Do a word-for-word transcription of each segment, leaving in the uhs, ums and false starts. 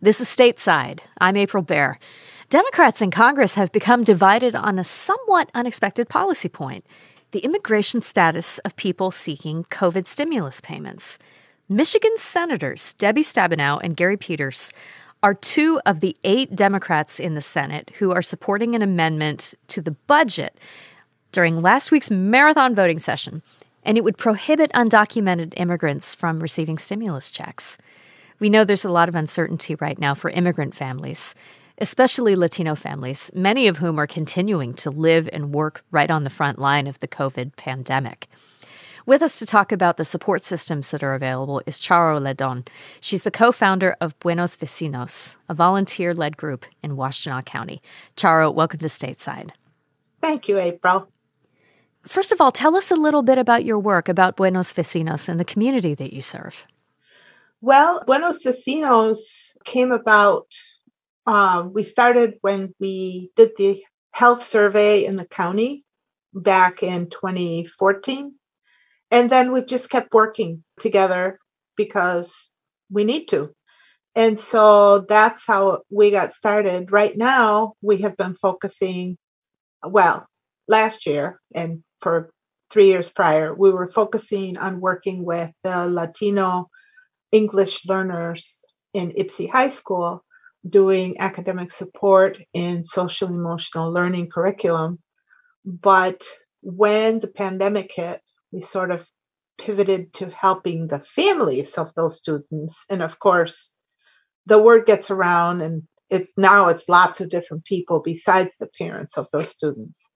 This is Stateside. I'm April Baer. Democrats in Congress have become divided on a somewhat unexpected policy point: the immigration status of people seeking COVID stimulus payments. Michigan Senators Debbie Stabenow and Gary Peters are two of the eight Democrats in the Senate who are supporting an amendment to the budget during last week's marathon voting session, and it would prohibit undocumented immigrants from receiving stimulus checks. We know there's a lot of uncertainty right now for immigrant families, especially Latino families, many of whom are continuing to live and work right on the front line of the COVID pandemic. With us to talk about the support systems that are available is Charo Ledon. She's the co-founder of Buenos Vecinos, a volunteer-led group in Washtenaw County. Charo, welcome to Stateside. Thank you, April. First of all, tell us a little bit about your work, about Buenos Vecinos and the community that you serve. Well, Buenos Vecinos came about, uh, we started when we did the health survey in the county back in twenty fourteen. And then we've just kept working together because we need to. And so that's how we got started. Right now, we have been focusing, well, last year and for three years prior, we were focusing on working with the Latino English learners in Ypsi High School, doing academic support in social emotional learning curriculum. But when the pandemic hit, we sort of pivoted to helping the families of those students. And of course, the word gets around, and it now it's lots of different people besides the parents of those students.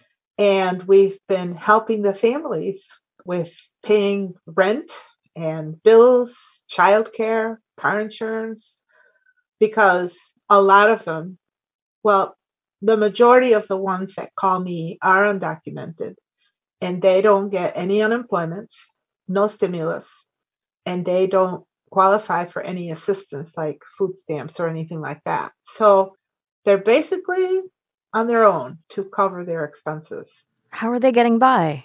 And we've been helping the families with paying rent and bills, childcare, car insurance, because a lot of them, well, the majority of the ones that call me are undocumented, and they don't get any unemployment, no stimulus, and they don't qualify for any assistance like food stamps or anything like that. So they're basically on their own to cover their expenses. How are they getting by?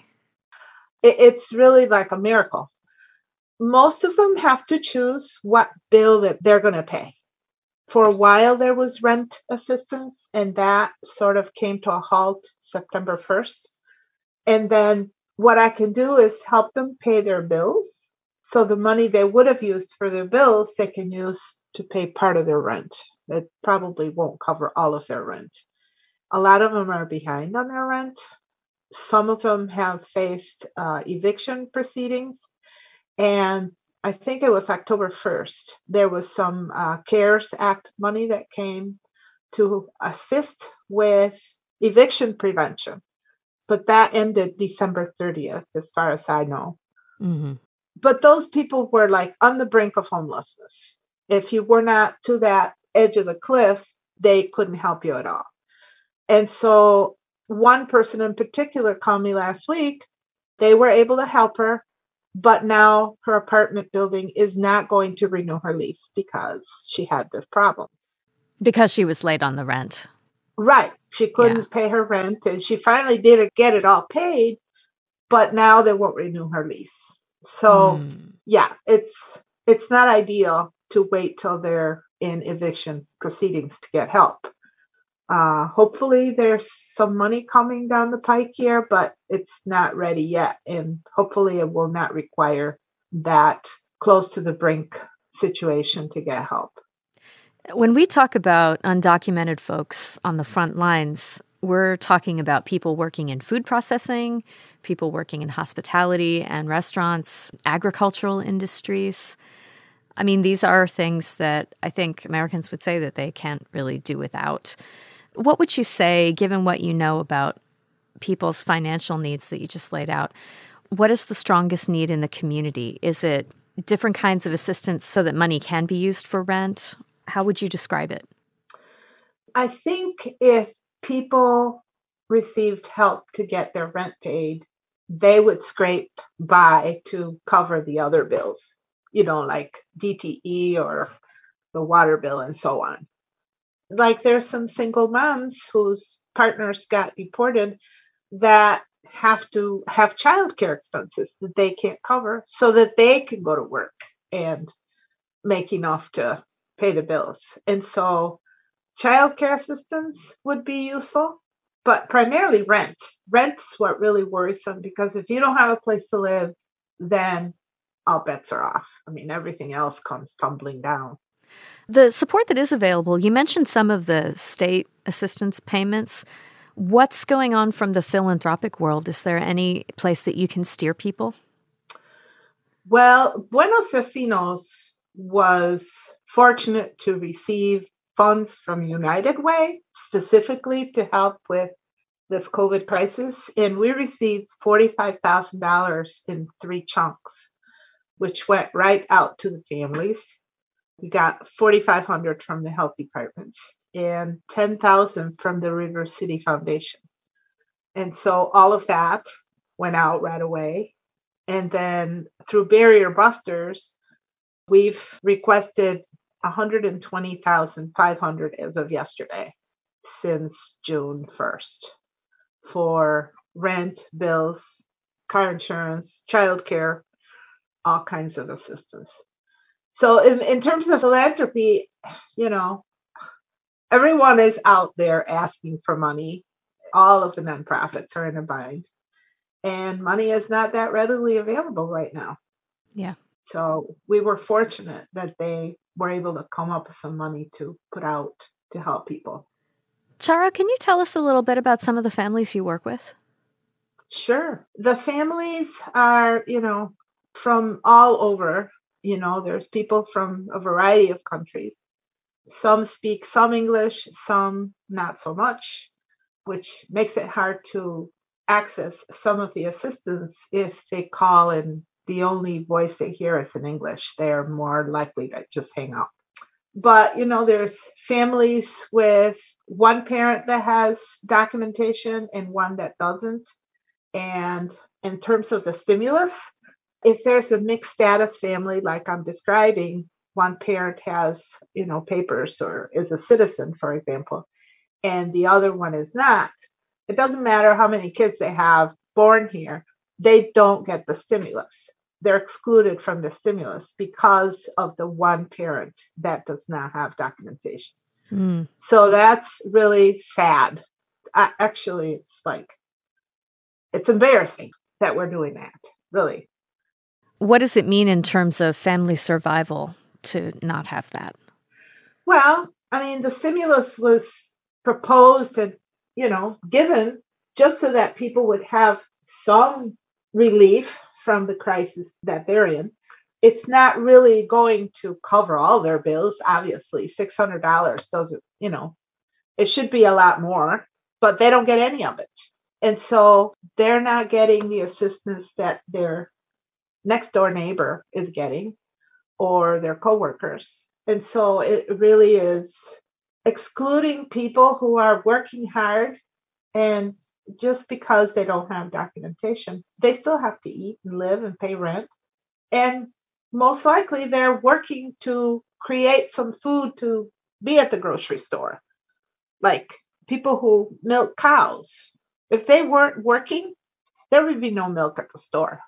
It's really like a miracle. Most of them have to choose what bill that they're going to pay. For a while, there was rent assistance, and that sort of came to a halt September first. And then what I can do is help them pay their bills. So the money they would have used for their bills, they can use to pay part of their rent. It probably won't cover all of their rent. A lot of them are behind on their rent. Some of them have faced uh, eviction proceedings. And I think it was October first, there was some uh, CARES Act money that came to assist with eviction prevention. But that ended December thirtieth, as far as I know. Mm-hmm. But those people were like on the brink of homelessness. If you were not to that edge of the cliff, they couldn't help you at all. And so one person in particular called me last week. They were able to help her, but now her apartment building is not going to renew her lease because she had this problem. Because she was late on the rent. Right. She couldn't Yeah. pay her rent, and she finally did get it all paid, but now they won't renew her lease. So, Mm. yeah, it's it's not ideal to wait till they're in eviction proceedings to get help. Uh, hopefully there's some money coming down the pike here, but it's not ready yet. And hopefully it will not require that close to the brink situation to get help. When we talk about undocumented folks on the front lines, we're talking about people working in food processing, people working in hospitality and restaurants, agricultural industries. I mean, these are things that I think Americans would say that they can't really do without. What would you say, given what you know about people's financial needs that you just laid out, what is the strongest need in the community? Is it different kinds of assistance so that money can be used for rent? How would you describe it? I think if people received help to get their rent paid, they would scrape by to cover the other bills, you know, like D T E or the water bill and so on. Like there's some single moms whose partners got deported that have to have childcare expenses that they can't cover so that they can go to work and make enough to pay the bills. And so childcare assistance would be useful, but primarily rent. Rent's what really worries them, because if you don't have a place to live, then all bets are off. I mean, everything else comes tumbling down. The support that is available, you mentioned some of the state assistance payments. What's going on from the philanthropic world? Is there any place that you can steer people? Well, Buenos Vecinos was fortunate to receive funds from United Way, specifically to help with this COVID crisis. And we received forty-five thousand dollars in three chunks, which went right out to the families. We got forty-five hundred dollars from the health department and ten thousand dollars from the River City Foundation. And so all of that went out right away. And then through Barrier Busters, we've requested one hundred twenty thousand five hundred dollars as of yesterday, since June first, for rent, bills, car insurance, childcare, all kinds of assistance. So in, in terms of philanthropy, you know, everyone is out there asking for money. All of the nonprofits are in a bind. And money is not that readily available right now. Yeah. So we were fortunate that they were able to come up with some money to put out to help people. Charo, can you tell us a little bit about some of the families you work with? Sure. The families are, you know, from all over. You know, there's people from a variety of countries. Some speak some English, some not so much, which makes it hard to access some of the assistance if they call and the only voice they hear is in English. They're more likely to just hang up. But, you know, there's families with one parent that has documentation and one that doesn't. And in terms of the stimulus, if there's a mixed status family like I'm describing, one parent has, you know, papers or is a citizen, for example, and the other one is not, it doesn't matter how many kids they have born here, they don't get the stimulus. They're excluded from the stimulus because of the one parent that does not have documentation. Mm. So that's really sad. I, actually, it's like, it's embarrassing that we're doing that, really. What does it mean in terms of family survival to not have that? Well, I mean, the stimulus was proposed and, you know, given just so that people would have some relief from the crisis that they're in. It's not really going to cover all their bills. Obviously, six hundred dollars doesn't, you know, it should be a lot more, but they don't get any of it. And so they're not getting the assistance that their next door neighbor is getting or their coworkers. And so it really is excluding people who are working hard, and just because they don't have documentation, they still have to eat and live and pay rent. And most likely they're working to create some food to be at the grocery store. Like people who milk cows. If they weren't working, there would be no milk at the store.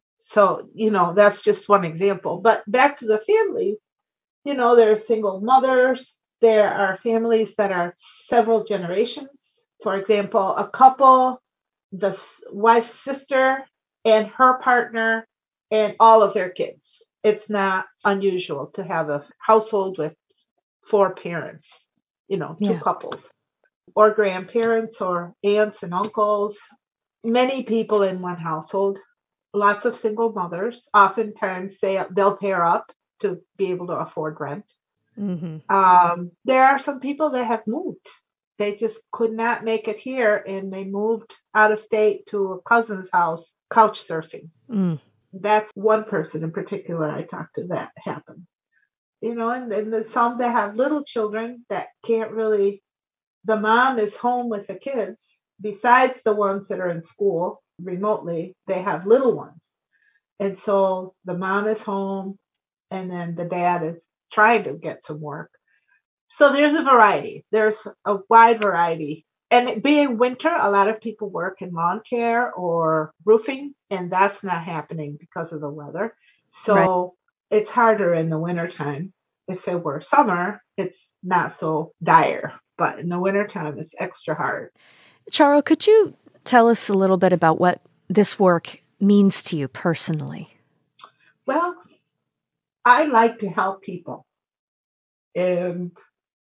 So, you know, that's just one example. But back to the families, you know, there are single mothers. There are families that are several generations. For example, a couple, the wife's sister and her partner and all of their kids. It's not unusual to have a household with four parents, you know, two yeah. couples, or grandparents or aunts and uncles, many people in one household, lots of single mothers. Oftentimes they, they'll pair up to be able to afford rent. Mm-hmm. Um, there are some people that have moved. They just could not make it here, and they moved out of state to a cousin's house, couch surfing. Mm. That's one person in particular I talked to that happened. You know, and then there's some that have little children that can't really, the mom is home with the kids. Besides the ones that are in school remotely, they have little ones. And so the mom is home, and then the dad is trying to get some work. So there's a variety. There's a wide variety. And it being winter, a lot of people work in lawn care or roofing, and that's not happening because of the weather. So right. It's harder in the wintertime. if it were summer, it's not so dire. But in the wintertime, it's extra hard. Charo, could you tell us a little bit about what this work means to you personally? Well, I like to help people. And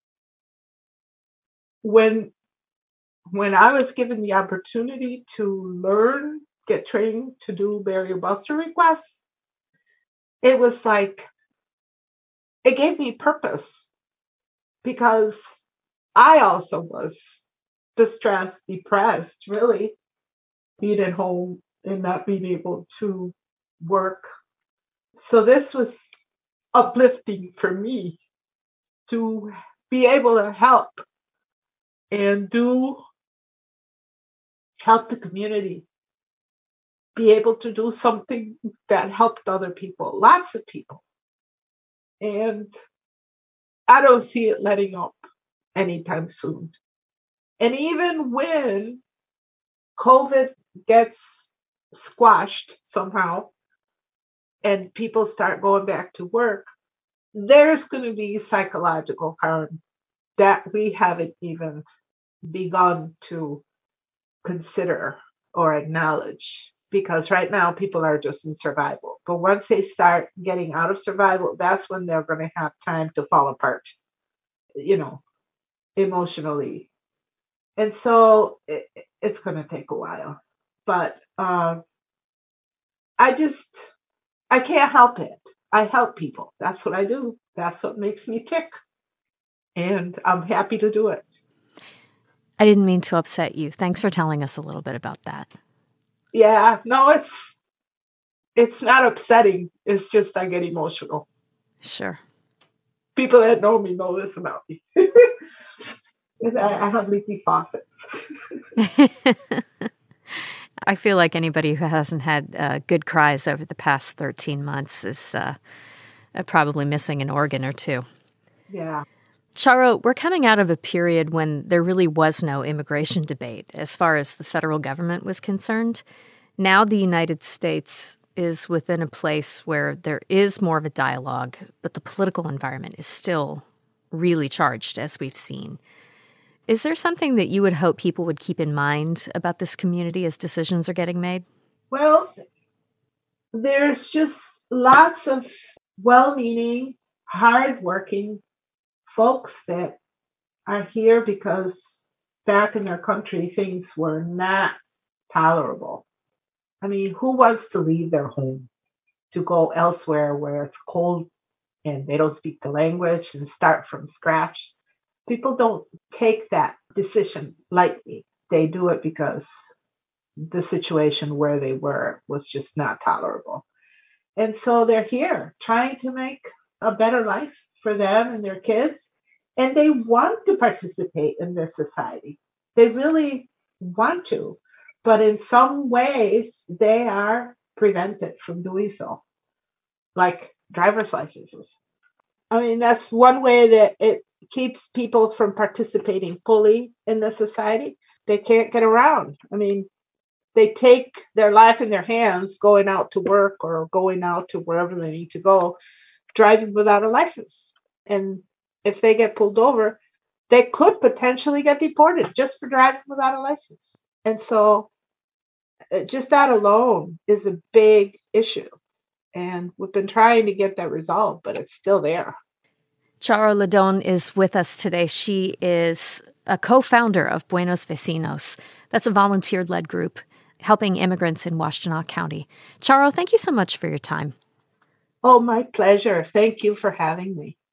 when when I was given the opportunity to learn, get trained to do barrier buster requests, it was like, it gave me purpose because I also was distressed, depressed, really, being at home and not being able to work. So this was uplifting for me to be able to help and do help the community, be able to do something that helped other people, lots of people. And I don't see it letting up anytime soon. And even when COVID gets squashed somehow and people start going back to work, there's going to be psychological harm that we haven't even begun to consider or acknowledge, because right now people are just in survival. But once they start getting out of survival, that's when they're going to have time to fall apart, you know, emotionally. And so it, it's going to take a while. But uh, I just, I can't help it. I help people. That's what I do. That's what makes me tick. And I'm happy to do it. I didn't mean to upset you. Thanks for telling us a little bit about that. Yeah, no, it's it's not upsetting. It's just I get emotional. Sure. People that know me know this about me. I have leaky faucets. I feel like anybody who hasn't had uh, good cries over the past thirteen months is uh, probably missing an organ or two. Yeah. Charo, we're coming out of a period when there really was no immigration debate as far as the federal government was concerned. Now the United States is within a place where there is more of a dialogue, but the political environment is still really charged, as we've seen. Is there something that you would hope people would keep in mind about this community as decisions are getting made? Well, there's just lots of well-meaning, hardworking folks that are here because back in their country, things were not tolerable. I mean, who wants to leave their home to go elsewhere where it's cold and they don't speak the language and start from scratch? People don't take that decision lightly. They do it because the situation where they were was just not tolerable. And so they're here trying to make a better life for them and their kids. And they want to participate in this society. They really want to. But in some ways, they are prevented from doing so, like driver's licenses. I mean, that's one way that it keeps people from participating fully in the society. They can't get around. I mean, they take their life in their hands going out to work or going out to wherever they need to go, driving without a license. And if they get pulled over, they could potentially get deported just for driving without a license. And so just that alone is a big issue. And we've been trying to get that resolved, but it's still there. Charo Ledon is with us today. She is a co-founder of Buenos Vecinos. That's a volunteer-led group helping immigrants in Washtenaw County. Charo, thank you so much for your time. Oh, my pleasure. Thank you for having me.